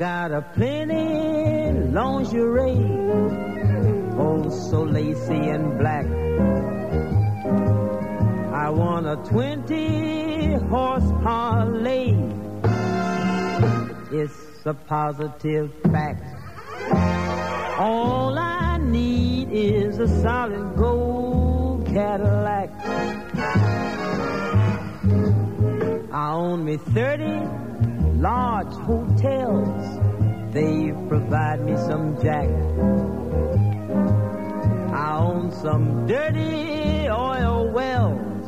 got a plenty lingerie, oh so lacy and black. I want a 20-horse Harley. It's a positive fact. All I need is a solid gold Cadillac. I own me 30 large hotels. They provide me some jack. I own some dirty oil wells,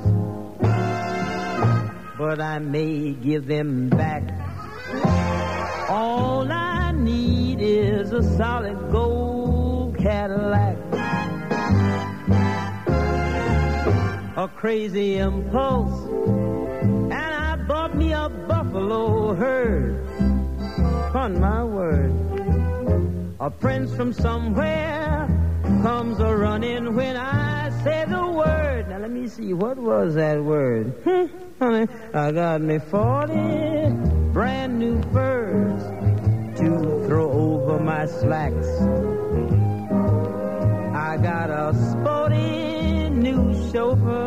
but I may give them back. All I need is a solid gold Cadillac. A crazy impulse, and I bought me a buffalo herd. On my word, a prince from somewhere comes a running when I say the word. Now let me see, what was that word? Honey, I got me 40 brand new furs to throw over my slacks. I got a sporty new chauffeur,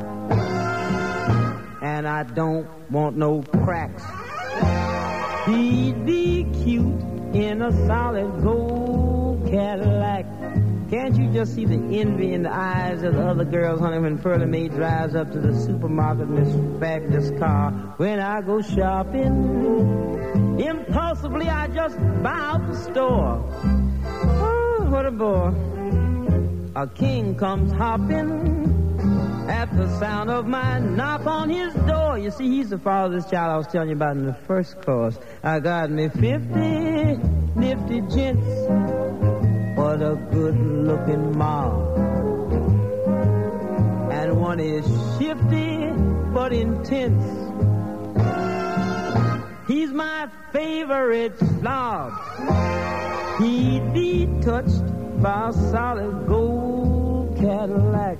and I don't want no cracks. He'd be cute in a solid gold Cadillac. Can't you just see the envy in the eyes of the other girls, honey, when Pearlie Mae drives up to the supermarket in this fabulous car? When I go shopping, impulsively I just buy out the store. Oh, what a bore. A king comes hopping at the sound of my knock on his door. You see, he's the father of this child I was telling you about in the first course. I got me 50 nifty gents. What a good-looking ma. And one is shifty but intense. He's my favorite slob. He'd be touched by a solid gold Cadillac.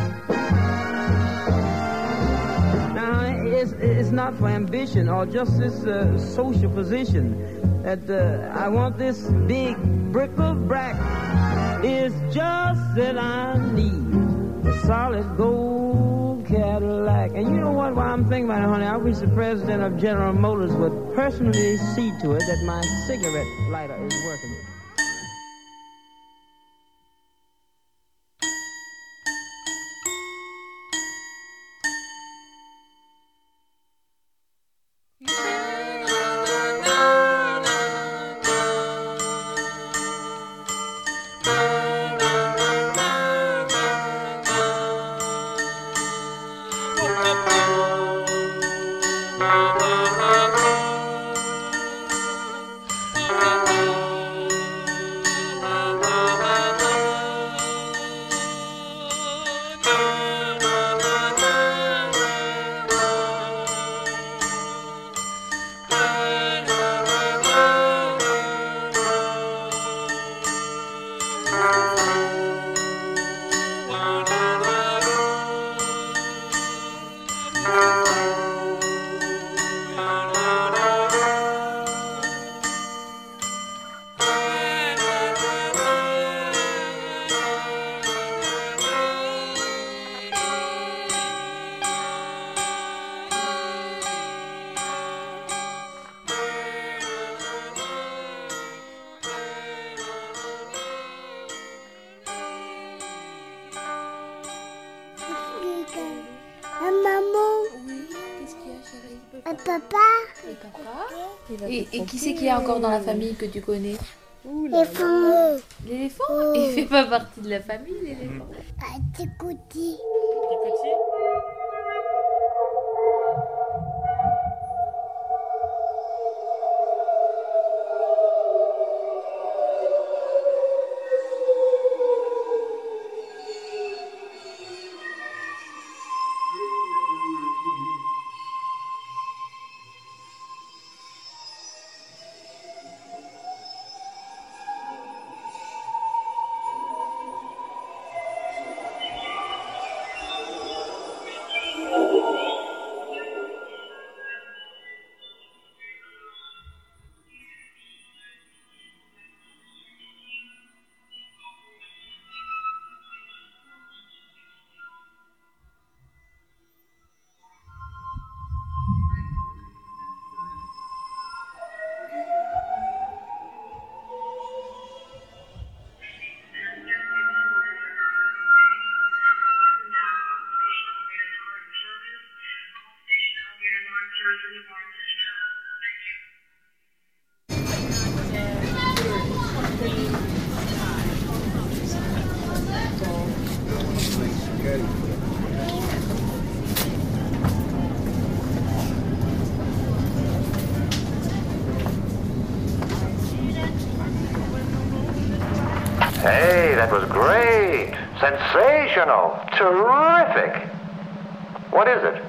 Now, it's not for ambition or just this social position that I want this big bric-a-brac. It's just that I need a solid gold Cadillac. And you know what? While I'm thinking about it, honey, I wish the president of General Motors would personally see to it that my cigarette lighter is working. Et qui c'est qu'il y a encore dans la famille que tu connais? L'éléphant. L'éléphant? Il fait pas partie de la famille, l'éléphant. Petit petit. Hey, that was great. Sensational. Terrific. What is it?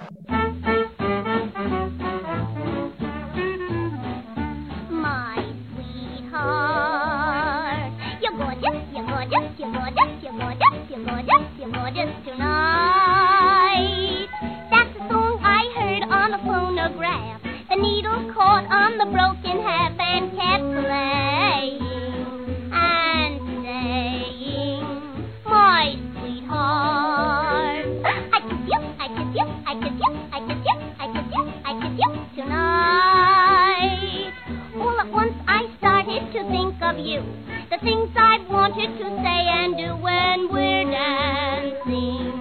My sweetheart, you're gorgeous, you're gorgeous, you're gorgeous, you're gorgeous, you're gorgeous, you're gorgeous tonight. That's the song I heard on a phonograph. The needle caught on the broken half and kept playing and saying, my sweetheart, I kiss you, I kiss you, I kiss you, I kiss you, I kiss you, I kiss you tonight. All at once I started to think of you, the things I've wanted to say and do when we're dancing,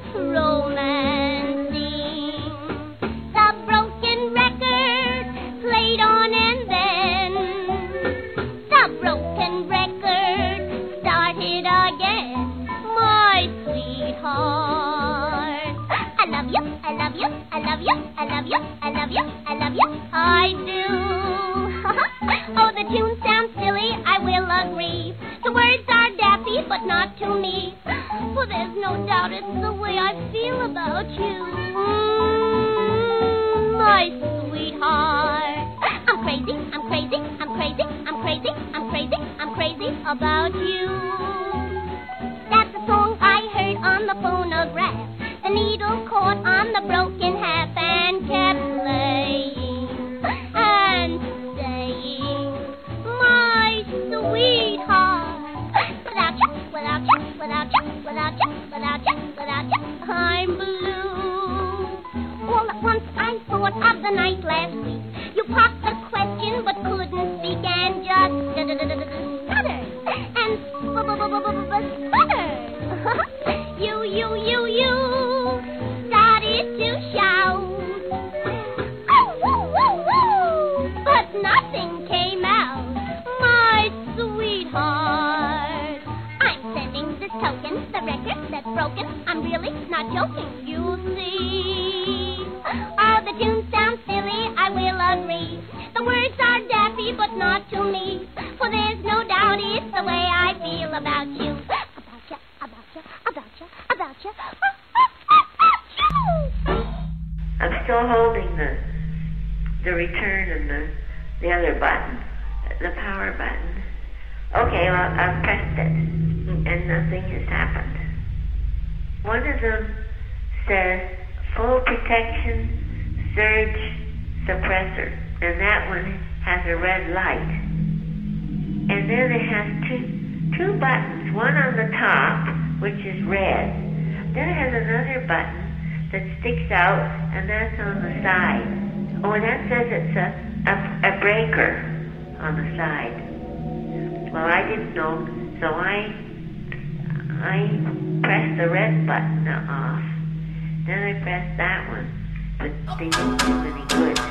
romancing. The broken record played on and then the broken record started again. My sweetheart, I love you, I love you, I love you, I love you, I love you, I love you, I do. Oh, the tune sounds silly, I will agree. The words are daffy, but not to me. For there's no doubt it's the way I feel about you. My sweetheart, I'm crazy, I'm crazy, I'm crazy, I'm crazy, I'm crazy, I'm crazy about you. That's the song I heard on the phonograph. The needle caught on the broken half and kept playing and saying, my sweetheart, without you, without you, without you, without you, without you, without you, I'm blue. All at once I thought of the night last week. You popped a question but couldn't speak and just stuttered and sputtered. You started to shout, oh, woo, woo, woo, but nothing came out. My sweetheart, I'm sending this token, the record that's broken. I'm really not joking, you see. Oh, the tune sounds silly, I will agree. The words are daffy, but not to me. For there's no doubt it's the way I feel about you. About you, about you, about you, about you. I'm still holding the return and the other button, the power button. Okay, well, I've pressed it, and nothing has happened. One of them says full protection surge suppressor, and that one has a red light. And then it has two buttons, one on the top, which is red. Then it has another button that sticks out, and that's on the side. Oh, and that says it's a breaker on the side. Well, I didn't know, so I pressed the red button off. Then I pressed that one, but they didn't do any good.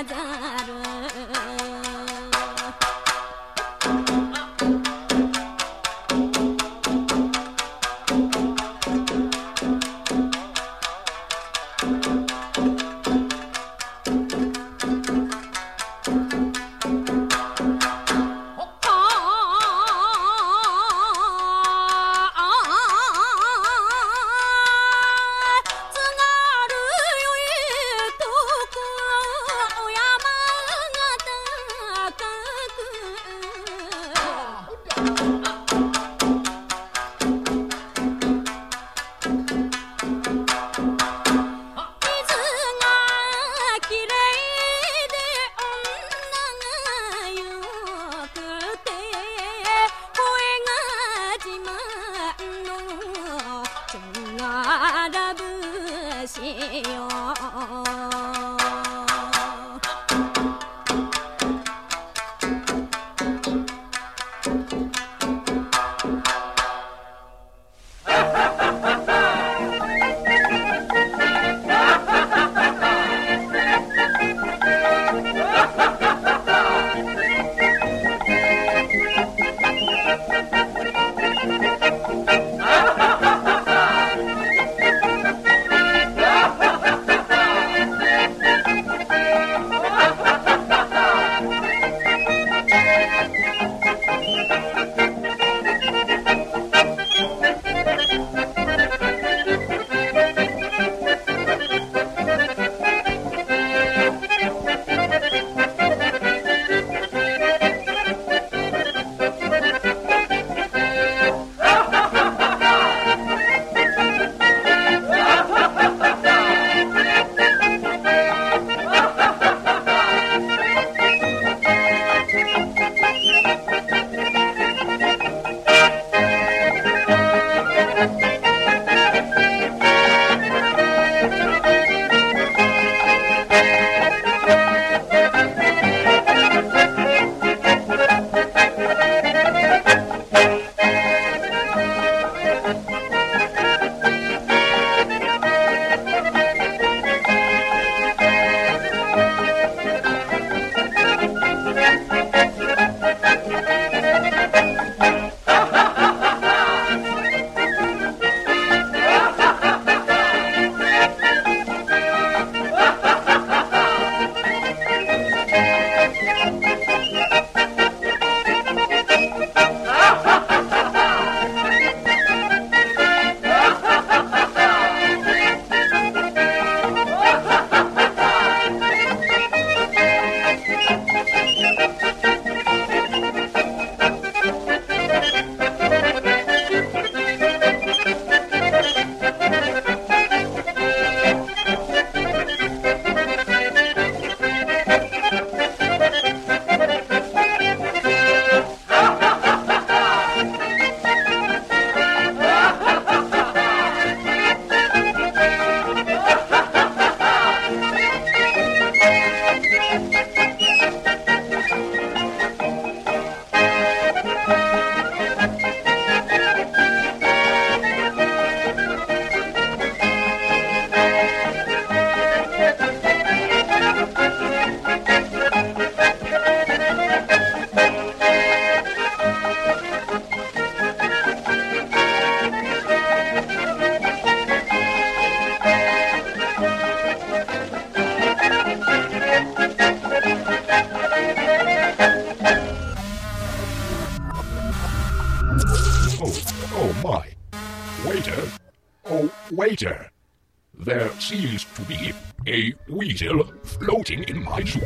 Waiter, there seems to be a weasel floating in my soup.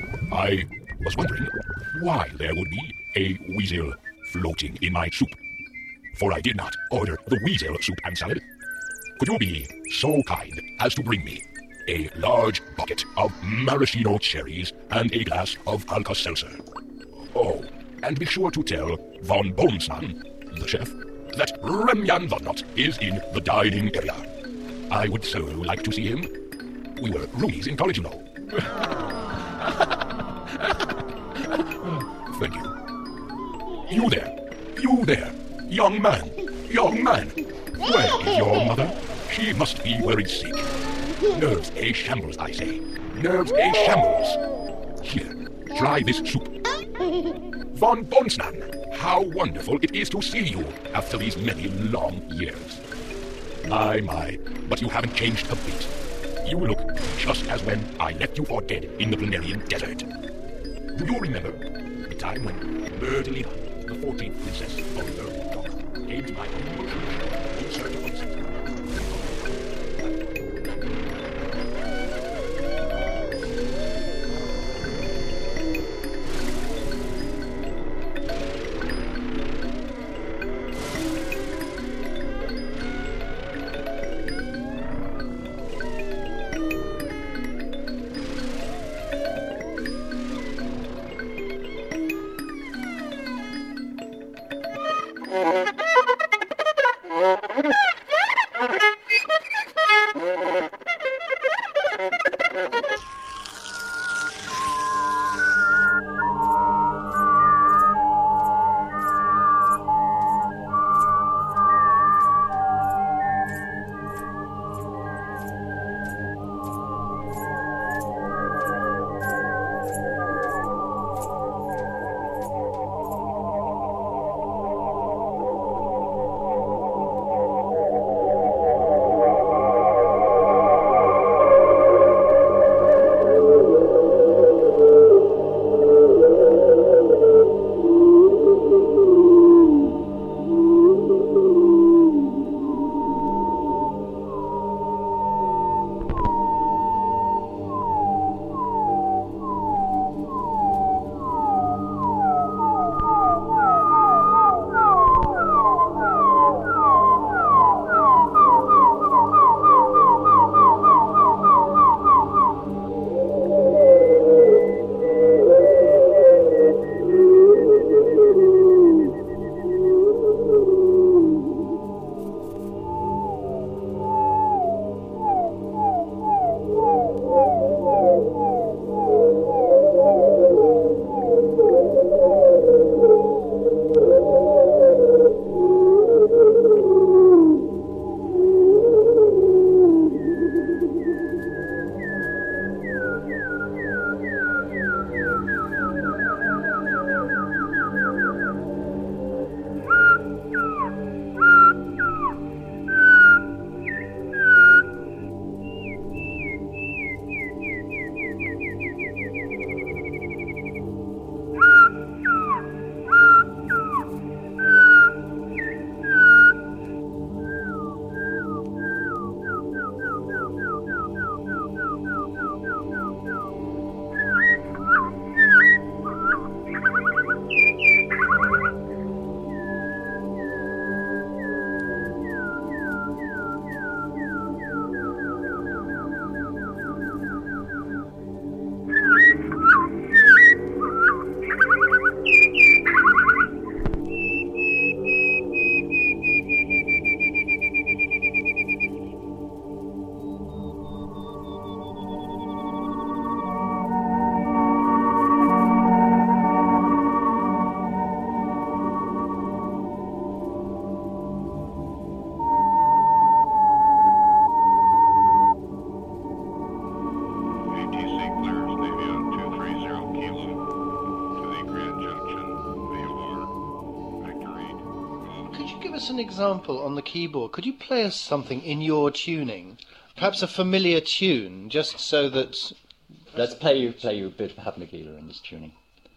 I was wondering why there would be a weasel floating in my soup. For I did not order the weasel soup and salad. Could you be so kind as to bring me a large bucket of maraschino cherries and a glass of Alka-Seltzer? Oh, and be sure to tell von Boltzmann, the chef, that Remyan Vodnot is in the dining area. I would so like to see him. We were roomies in college, you know. Thank you. You there, young man. Where is your mother? She must be worried sick. Nerves a shambles, I say. Nerves a shambles. try this soup. Von Bonsnan, how wonderful it is to see you after these many long years. My, but you haven't changed a bit. You look just as when I left you for dead in the Planarian Desert. Do you remember the time when Myrtilina, the 14th princess of the Earth Rock, came to my humble shore in search of answers? An example on the keyboard. Could you play us something in your tuning? Perhaps a familiar tune, just so that... Let's play you a bit of Habnagila in this tuning.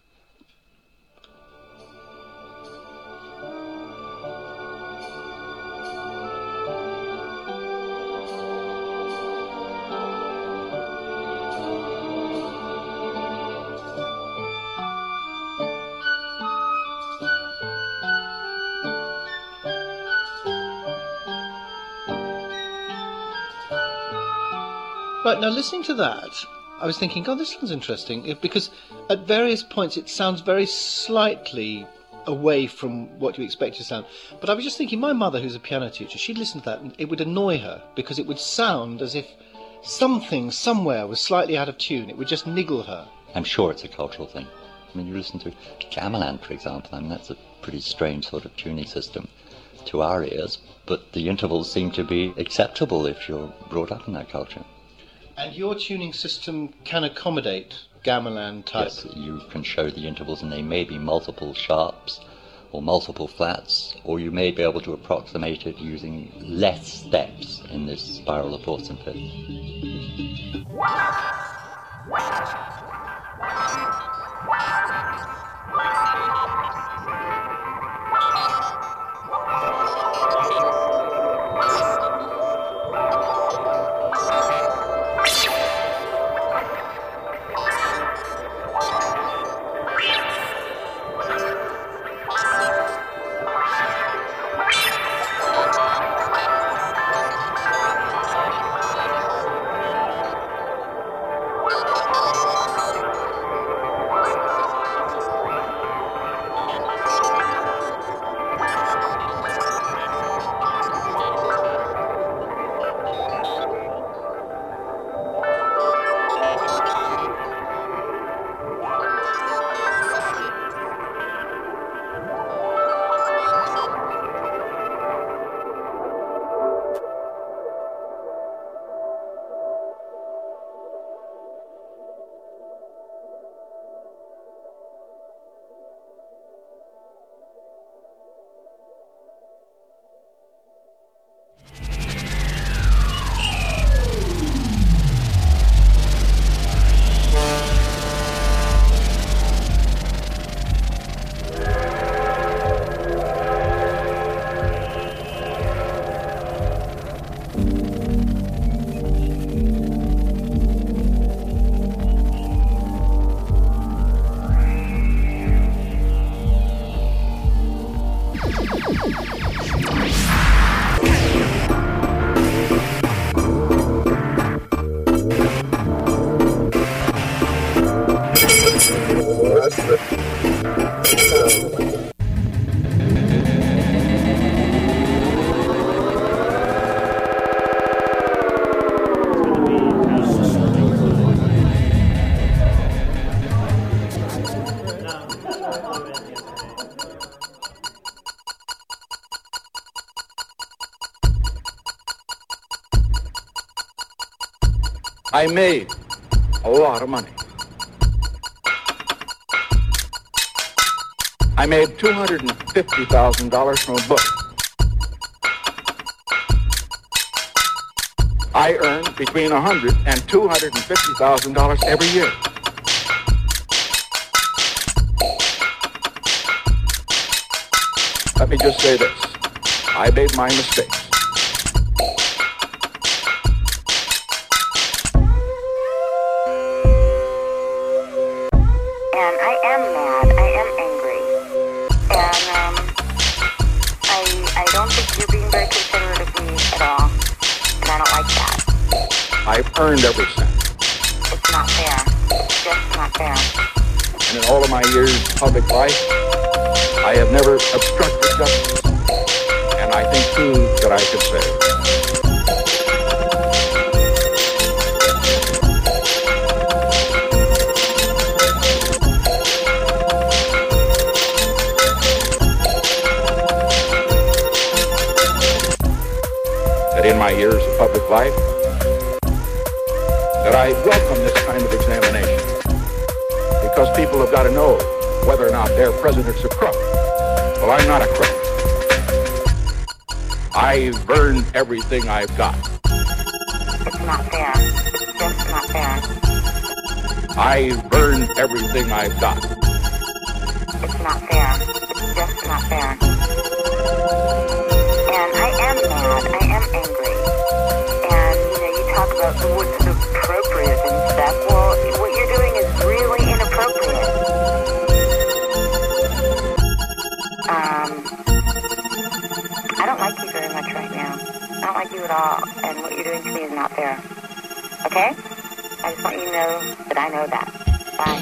Right, now listening to that, I was thinking, God, this sounds interesting, because at various points it sounds very slightly away from what you expect it to sound. But I was just thinking, my mother, who's a piano teacher, she'd listen to that and it would annoy her, because it would sound as if something somewhere was slightly out of tune. It would just niggle her. I'm sure it's a cultural thing. I mean, you listen to gamelan, for example, I mean, that's a pretty strange sort of tuning system to our ears, but the intervals seem to be acceptable if you're brought up in that culture. And your tuning system can accommodate gamelan type? Yes, you can show the intervals, and they may be multiple sharps or multiple flats, or you may be able to approximate it using less steps in this spiral of fourths and fifths. I made a lot of money. I made $250,000 from a book. I earned between $100,000 and $250,000 every year. Let me just say this. I made my mistakes. I've earned every cent. It's not fair. It's just not fair. And in all of my years of public life, I have never obstructed justice. And I think, too, that I could say that in my years of public life, that I welcome this kind of examination, because people have got to know whether or not their president's a crook. Well, I'm not a crook. I've earned everything I've got. It's not fair. It's just not fair. I've earned everything I've got. It's not fair. It's just not fair. And I am mad. I am angry. And, you talk about what's appropriate and stuff. Well, what you're doing is really inappropriate. I don't like you very much right now. I don't like you at all. And what you're doing to me is not fair. Okay? I just want you to know that I know that. Bye.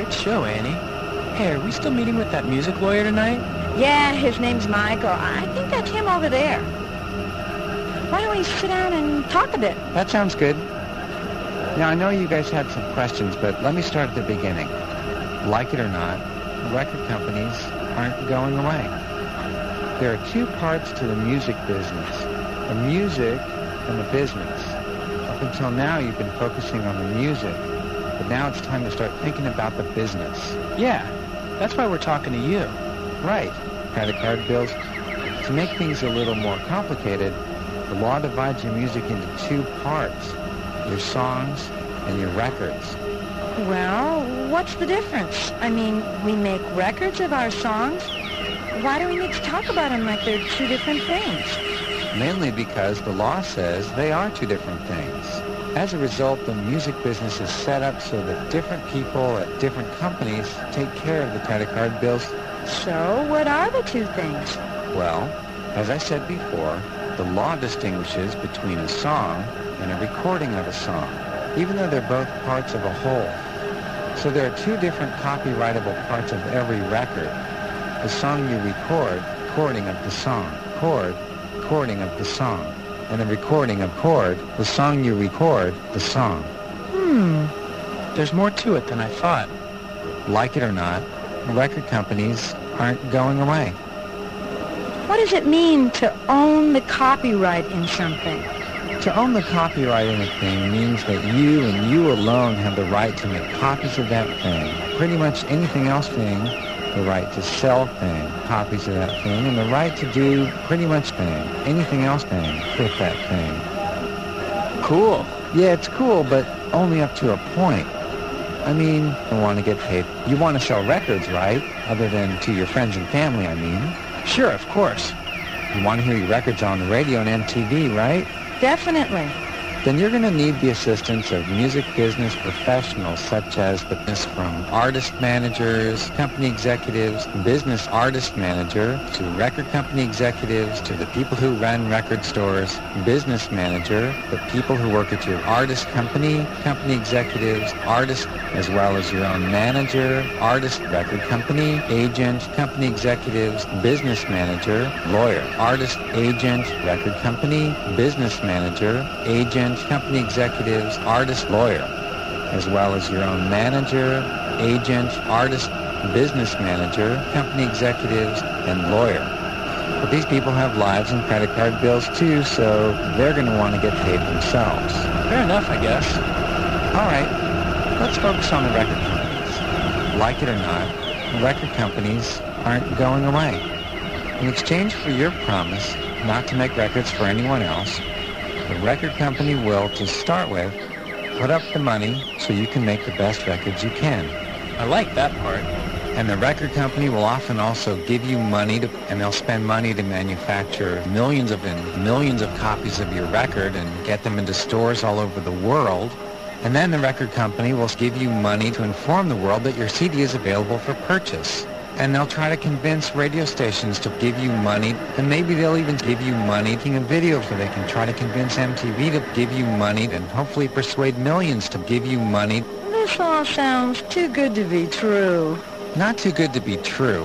great show, Annie. Hey, are we still meeting with that music lawyer tonight? Yeah, his name's Michael. I think that's him over there. Why don't we sit down and talk a bit? That sounds good. Now, I know you guys had some questions, but let me start at the beginning. Like it or not, record companies aren't going away. There are two parts to the music business, the music and the business. Up until now, you've been focusing on the music, but now it's time to start thinking about the business. Yeah, that's why we're talking to you. Right. Credit card bills. To make things a little more complicated, the law divides your music into two parts, your songs and your records. Well, what's the difference? I mean, we make records of our songs. Why do we need to talk about them like they're two different things? Mainly because the law says they are two different things. As a result, the music business is set up so that different people at different companies take care of the credit card bills. So, what are the two things? Well, as I said before, the law distinguishes between a song and a recording of a song, even though they're both parts of a whole. So there are two different copyrightable parts of every record. The song you record, recording of the song, chord, recording of the song, and the recording of chord, the song you record, the song. There's more to it than I thought. Like it or not, record companies aren't going away. What does it mean to own the copyright in something? To own the copyright in a thing means that you and you alone have the right to make copies of that thing. Pretty much anything else thing, the right to sell thing, copies of that thing, and the right to do pretty much thing, anything else thing with that thing. Cool. Yeah, it's cool, but only up to a point. I mean, you want to get paid. You want to sell records, right? Other than to your friends and family, I mean. Sure, of course. You want to hear your records on the radio and MTV, right? Definitely. Then you're going to need the assistance of music business professionals such as the business from artist managers, company executives, business artist manager, to record company executives, to the people who run record stores, business manager, the people who work at your artist company, company executives, artist, as well as your own manager, artist, record company, agent, company executives, business manager, lawyer, artist, agent, record company, business manager, agent, company executives, artist, lawyer, as well as your own manager, agent, artist, business manager, company executives, and lawyer. But these people have lives and credit card bills too, so they're going to want to get paid themselves. Fair enough, I guess. All right, let's focus on the record companies. Like it or not, record companies aren't going away. In exchange for your promise not to make records for anyone else, the record company will, to start with, put up the money so you can make the best records you can. I like that part. And the record company will often also give you money and they'll spend money to manufacture millions of copies of your record and get them into stores all over the world. And then the record company will give you money to inform the world that your CD is available for purchase. And they'll try to convince radio stations to give you money, and maybe they'll even give you money making a video so they can try to convince MTV to give you money and hopefully persuade millions to give you money. This all sounds too good to be true. Not too good to be true.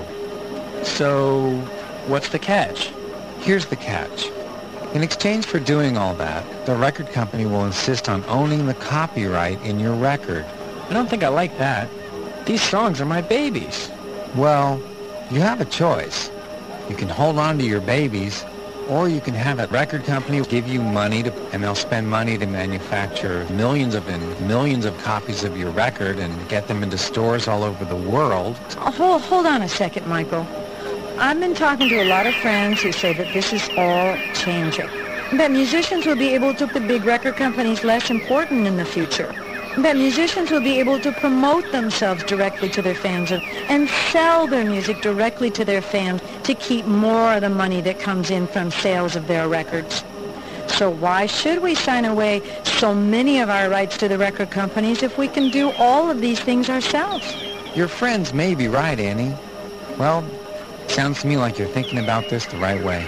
So, what's the catch? Here's the catch. In exchange for doing all that, the record company will insist on owning the copyright in your record. I don't think I like that. These songs are my babies. Well, you have a choice. You can hold on to your babies, or you can have a record company give you money and they'll spend money to manufacture millions of copies of your record and get them into stores all over the world. Hold on a second, Michael. I've been talking to a lot of friends who say that this is all changing. That musicians will be able to make the big record companies less important in the future. That musicians will be able to promote themselves directly to their fans and sell their music directly to their fans to keep more of the money that comes in from sales of their records. So why should we sign away so many of our rights to the record companies if we can do all of these things ourselves? Your friends may be right, Annie. Well, sounds to me like you're thinking about this the right way.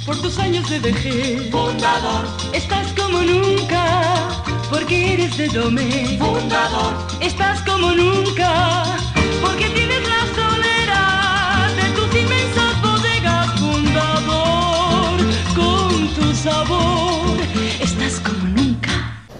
por tus años de vejez. Fundador, estás como nunca, porque eres de Domé. Fundador, estás como nunca, porque tienes la soledad de tus inmensas bodegas. Fundador, con tu sabor, estás como nunca.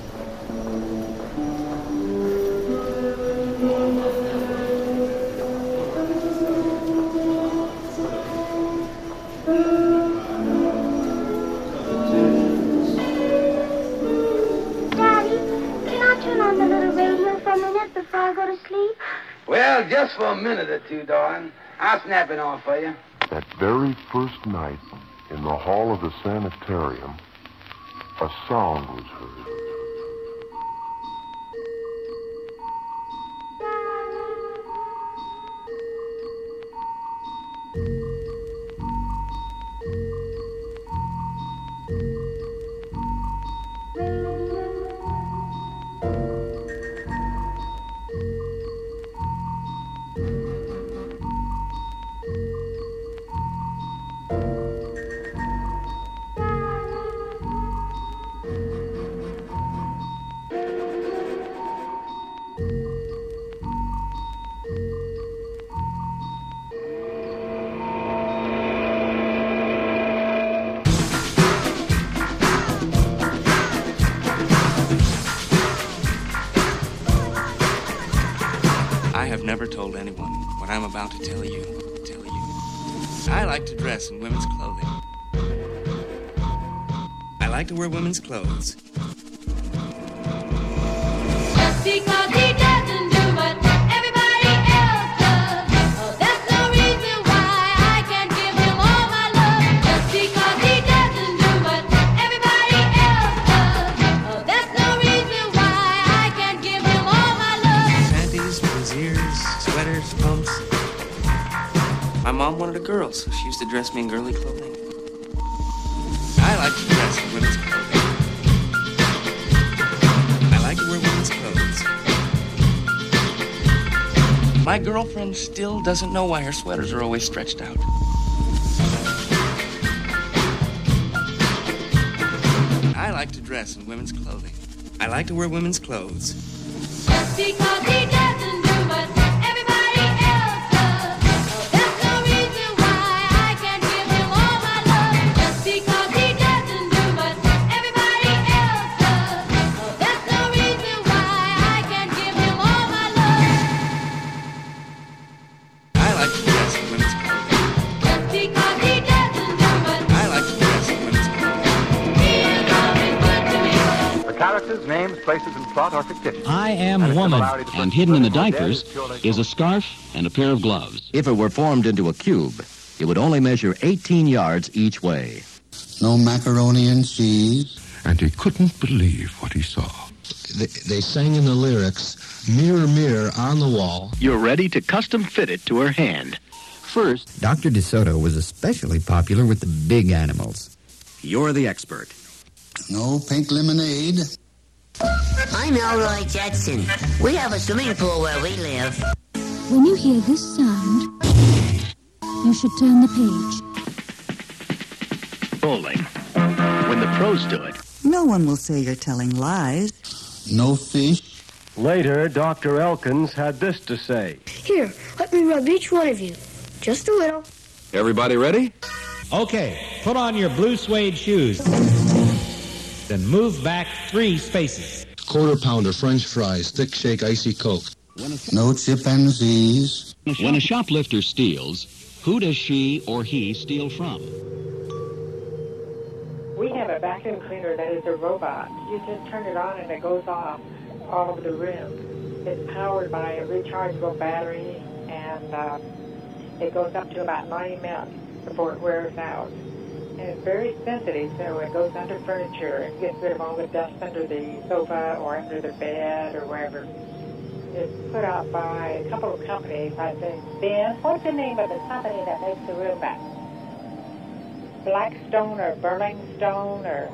Well, just for a minute or two, darling. I'll snap it on for you. That very first night, in the hall of the sanitarium, a sound was heard. Never told anyone what I'm about to tell you. I like to dress in women's clothing. I like to wear women's clothes. Just because he doesn't do what everybody else does, oh, that's no reason why I can't give him all my love. Just because he doesn't do what everybody else does, oh, that's no reason why I can't give him all my love. Panties, brassieres, sweaters, pumps. My mom wanted a girl, so she used to dress me in girly clothing. I like to dress in women's clothing. I like to wear women's clothes. My girlfriend still doesn't know why her sweaters are always stretched out. I like to dress in women's clothing. I like to wear women's clothes. Just because he doesn't do what everybody else does, oh, that's no reason why I can't give him all my love. Just because he doesn't do what everybody else does, oh, that's no reason why I can't give him all my love. I like to dress in women's clothing. Just because he doesn't do what I like to dress in women's clothing. he is always good to me. The characters, names, places, and plot are fictitious. I Am Woman, and hidden in the diapers is a scarf and a pair of gloves. If it were formed into a cube, it would only measure 18 yards each way. No macaroni and cheese. And he couldn't believe what he saw. They sang in the lyrics, mirror, mirror on the wall. You're ready to custom fit it to her hand. First, Dr. DeSoto was especially popular with the big animals. you're the expert. No pink lemonade. I'm Elroy Jetson. We have a swimming pool where we live. When you hear this sound, you should turn the page. Bowling. When the pros do it. No one will say you're telling lies. No fish. Later, Dr. Elkins had this to say. Here, let me rub each one of you. Just a little. Everybody ready? Okay, put on your blue suede shoes. Then move back 3 spaces. Quarter pounder, French fries, thick shake, icy Coke. No chimpanzees. When a shoplifter steals, who does she or he steal from? We have a vacuum cleaner that is a robot. You just turn it on and it goes off all over the room. It's powered by a rechargeable battery, and it goes up to about 90 minutes before it wears out. And it's very sensitive, so it goes under furniture and gets rid of all the dust under the sofa or under the bed or wherever. It's put out by a couple of companies, I think. Ben, what's the name of the company that makes the robot? Blackstone or Burlingstone or...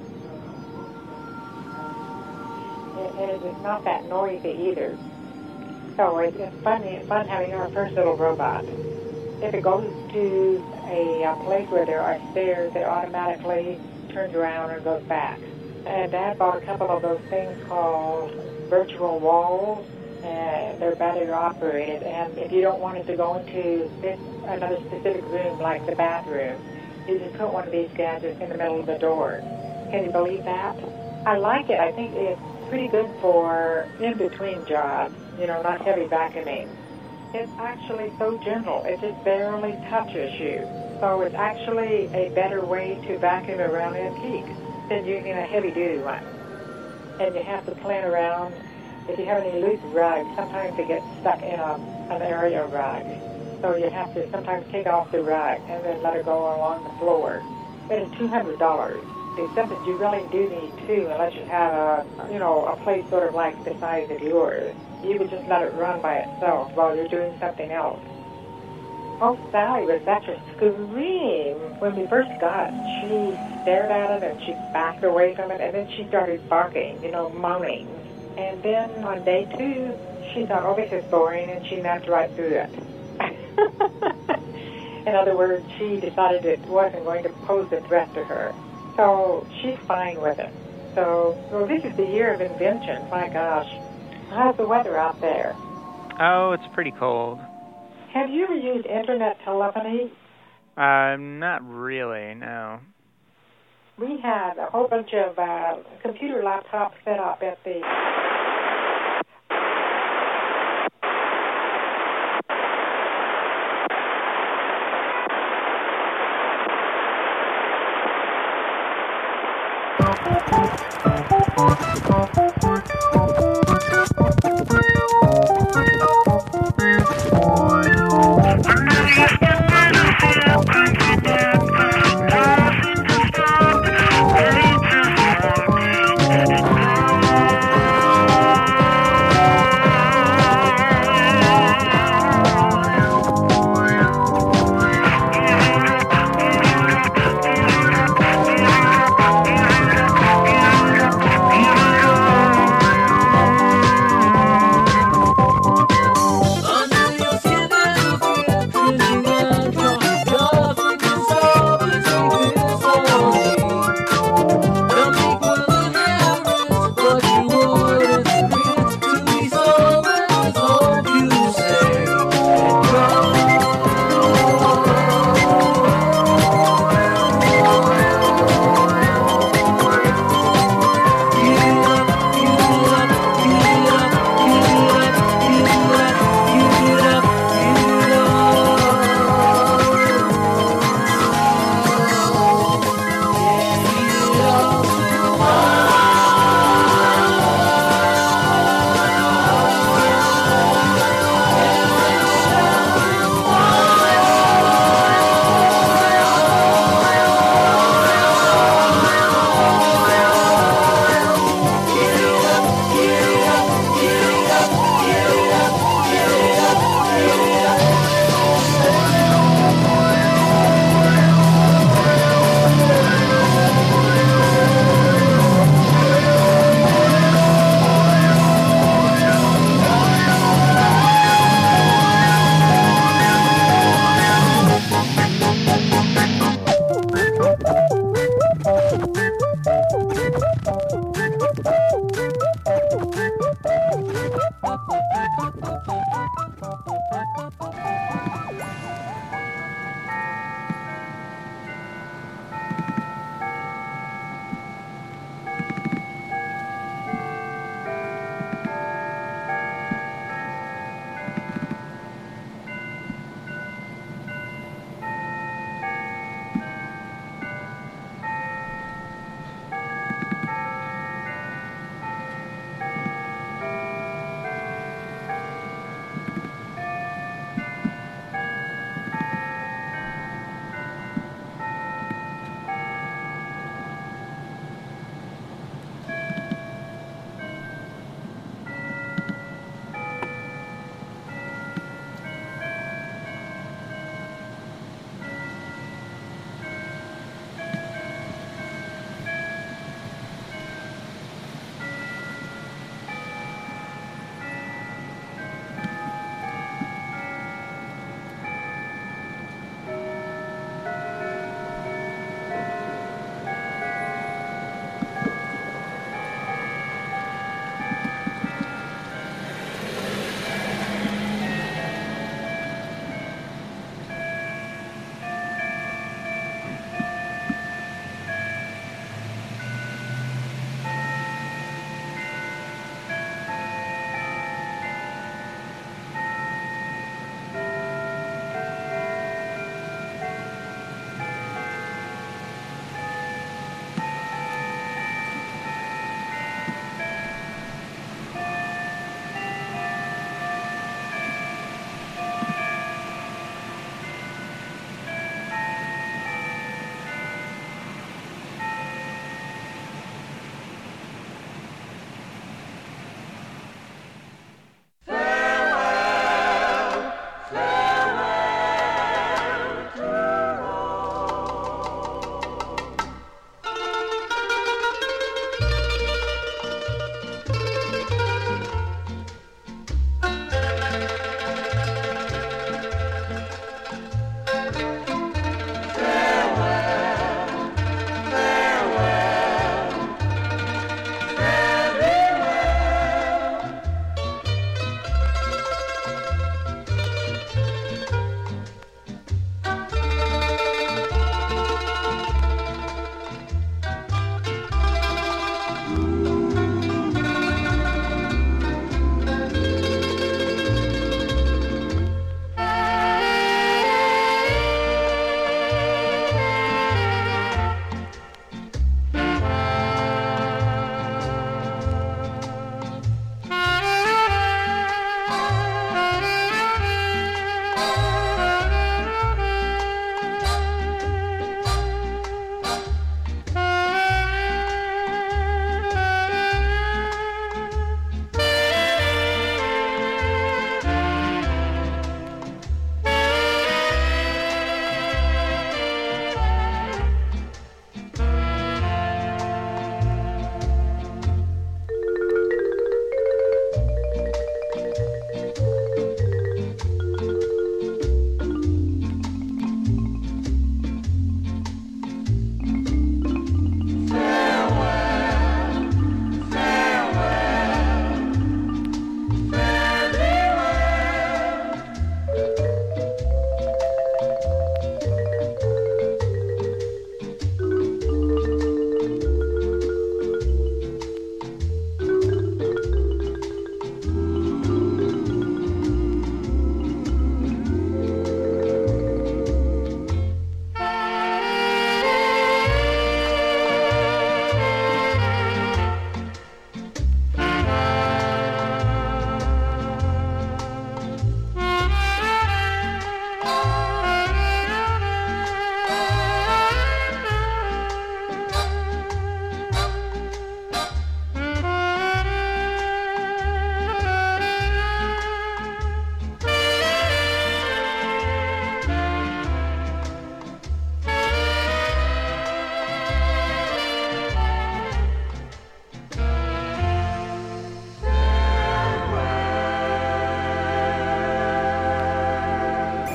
It's not that noisy either. So it's fun having our first little robot. If it goes to a place where there are stairs that automatically turns around and goes back. And Dad bought a couple of those things called virtual walls, and they're battery operated. And if you don't want it to go into another specific room like the bathroom, you just put one of these gadgets in the middle of the door. Can you believe that? I like it. I think it's pretty good for in-between jobs, not heavy vacuuming. It's actually so gentle. It just barely touches you. So it's actually a better way to vacuum around antiques than using a heavy-duty one. And you have to plan around. If you have any loose rugs, sometimes they get stuck in an area rug. So you have to sometimes take off the rug and then let it go along the floor. But it's $200. Except that you really do need two, unless you have a place sort of like the size of yours. You would just let it run by itself while you're doing something else. Oh, Sally was such a scream when we first got it. She stared at it and she backed away from it, and then she started barking, moaning. And then on day 2, she thought, oh, this is boring, and she napped right through it. In other words, she decided it wasn't going to pose a threat to her. So she's fine with it. So, well, this is the year of invention. My gosh. How's the weather out there? Oh, it's pretty cold. Have you ever used internet telephony? Not really, no. We had a whole bunch of computer laptops set up at the...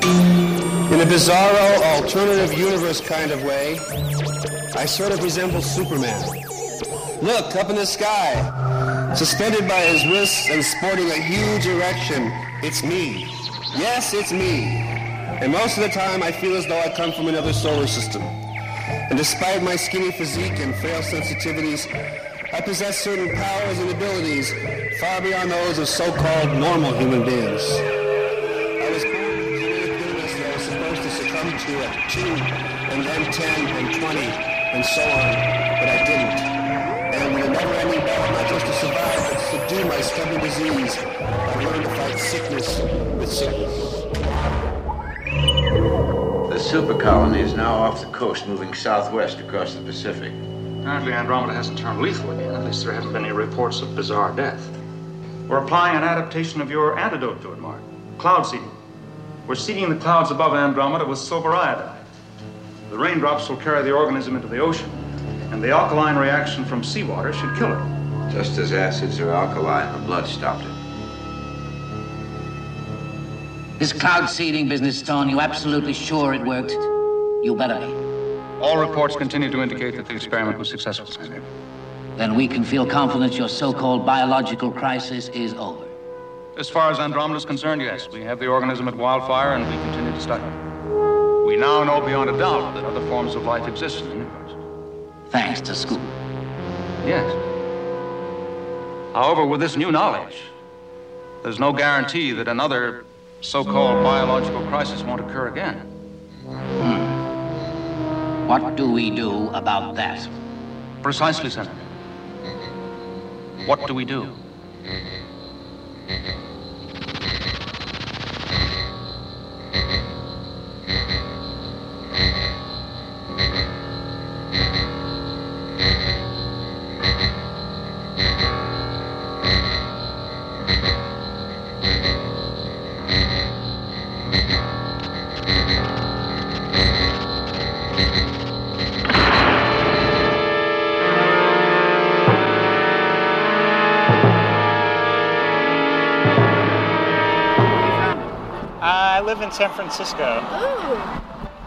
In a bizarro, alternative universe kind of way, I sort of resemble Superman. Look, up in the sky, suspended by his wrists and sporting a huge erection, it's me. Yes, it's me. And most of the time, I feel as though I come from another solar system. And despite my skinny physique and frail sensitivities, I possess certain powers and abilities far beyond those of so-called normal human beings. I was born with genetic goodness that I was supposed to succumb to at 2, and then 10, and 20, and so on, but I didn't. And with a never-ending battle, not just to survive, but to subdue my stubborn disease, I learned to fight sickness with sickness. The super colony is now off the coast, moving southwest across the Pacific. Apparently Andromeda hasn't turned lethal again. At least there haven't been any reports of bizarre death. We're applying an adaptation of your antidote to it, Mark. Cloud seeding. We're seeding the clouds above Andromeda with silver iodide. The raindrops will carry the organism into the ocean, and the alkaline reaction from seawater should kill it. Just as acids are alkaline, the blood stopped it. This cloud seeding business, Stone, you absolutely sure it worked? You better be. All reports continue to indicate that the experiment was successful, Senator. Then we can feel confident your so-called biological crisis is over. As far as Andromeda is concerned, yes. We have the organism at Wildfire, and we continue to study it. We now know beyond a doubt that other forms of life exist in the universe. Thanks to school. Yes. However, with this new knowledge, there's no guarantee that another so-called biological crisis won't occur again. What do we do about that? Precisely, Senator. What do we do? I live in San Francisco. Ooh.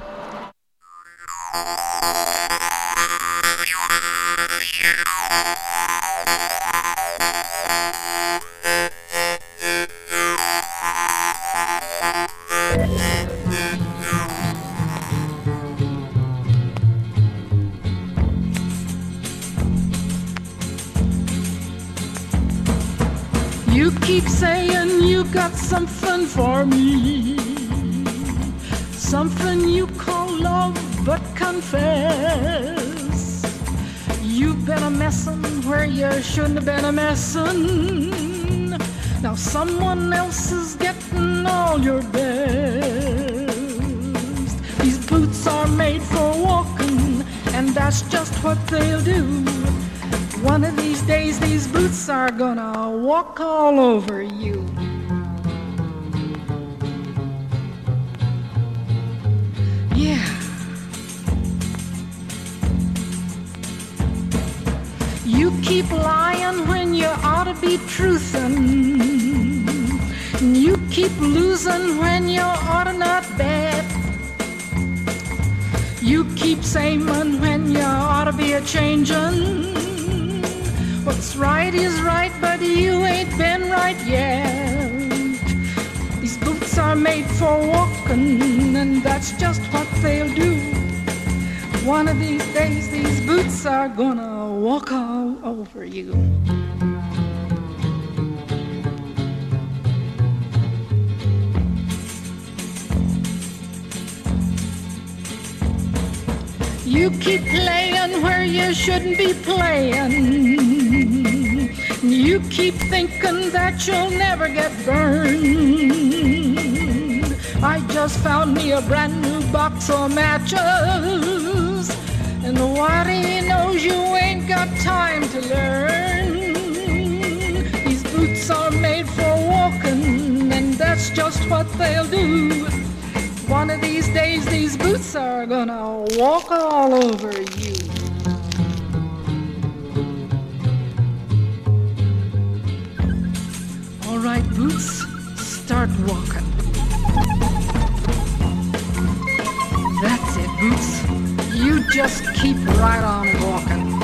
You keep saying you got something for me, something you call love, but confess you've been a messin' where you shouldn't have been a messin'. Now someone else is getting all your best. These boots are made for walking, and that's just what they'll do. One of these days, these boots are gonna walk all over you. Yeah. You keep lying when you ought to be truthin'. You keep losing when you ought to not bet. You keep saying when you ought to be a-changin'. What's right is right, but you ain't been right yet. These boots are made for walking, and that's just what they'll do. One of these days, these boots are gonna walk all over you. You keep playing where you shouldn't be playing. You keep thinking that you'll never get burned. I just found me a brand new box of matches, and what he knows you ain't got time to learn. These boots are made for walking, and that's just what they'll do. One of these days, these boots are gonna walk all over you. All right, boots, start walking. You just keep right on walking.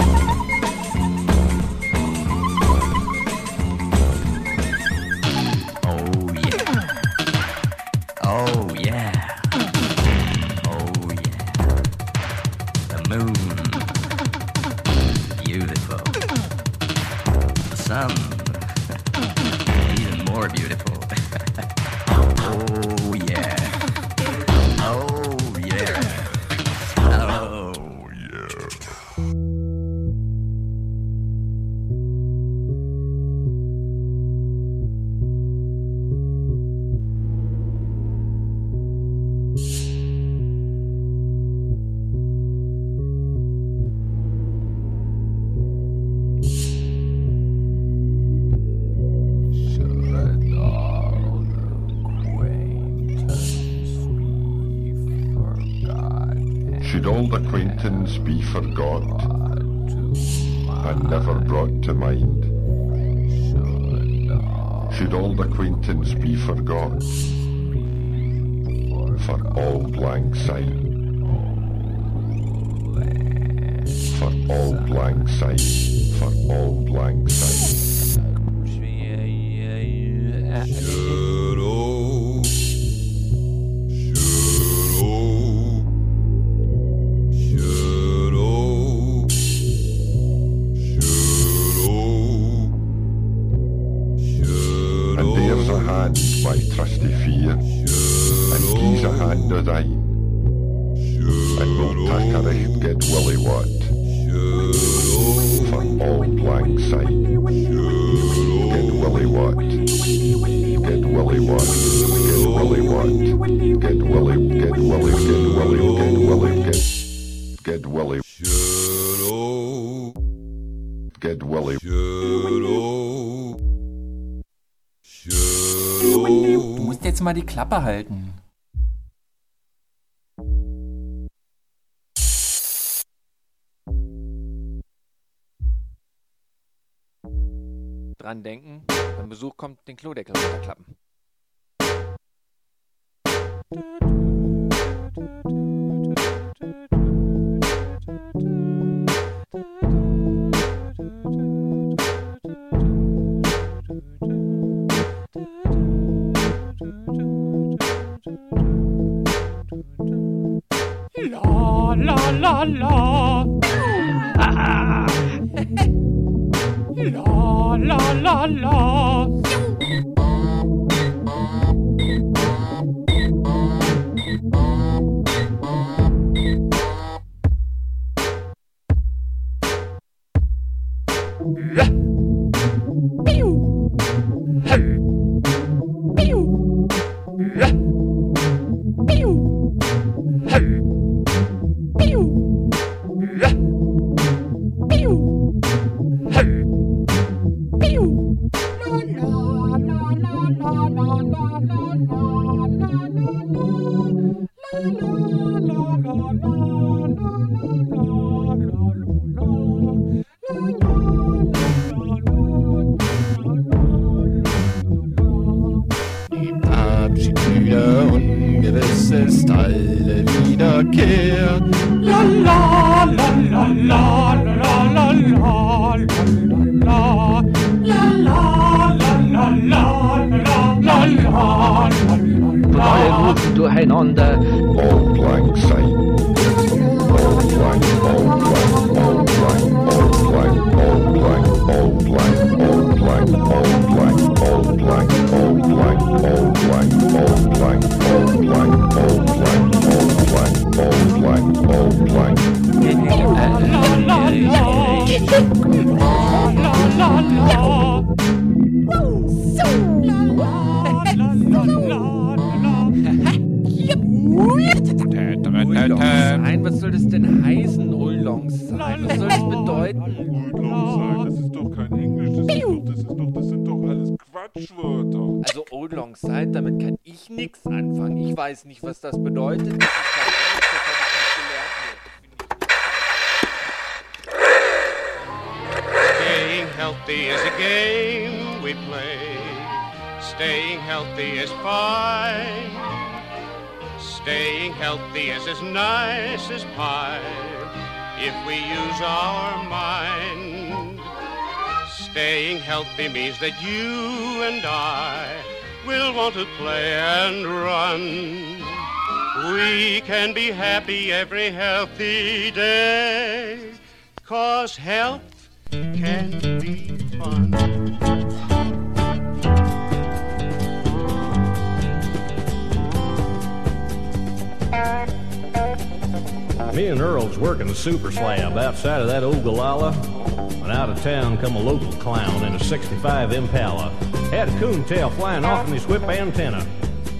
Oh yeah. Oh yeah. Oh yeah. The moon. Beautiful. The sun. Even more beautiful. Oh yeah. Oh yeah. Oh yeah. Should old acquaintance be forgot and never brought to mind? Should old acquaintance be forgot for auld lang syne? For auld lang syne, for auld lang syne. My trusty fear, and gies a hand o' thine, and we'll tak a recht get willy wat for auld lang syne. Get willy wat, get willy wat, get willy wat, get willy, get willy, get willy, get willy, get willy, get willy. Du musst jetzt mal die Klappe halten. Dran denken, wenn Besuch kommt, den Klodeckel runterklappen. La la la la. La la la la. Ungewiss ist alle Wiederkehr. La la la la la la la la la la la la la. Alle rufen durcheinander. Auld lang syne. Auld lang, auld lang, auld lang, auld lang, auld lang, auld lang, auld lang, auld lang, auld lang, auld lang, auld lang, auld lang, auld lang, auld lang, auld lang, auld lang, Nein, was soll das denn heißen, Ullongsyne? Was soll das bedeuten? Ullongsyne, das ist doch kein Englisch, das sind doch alles Quatschwörter. Also Ullongsyne, damit kann ich nichts anfangen. Ich weiß nicht, was das bedeutet. Das ist kein Englisch, das habe ich nicht gelernt. Staying healthy is a game we play. Staying healthy is fine. Staying healthy is as nice as pie. if we use our mind. Staying healthy means that you and I will want to play and run. We can be happy every healthy day, 'cause health can be fun. Me and Earl's working the super slab outside of that old Galala. When out of town come a local clown in a 65 Impala. Had a coontail flying off in his whip antenna.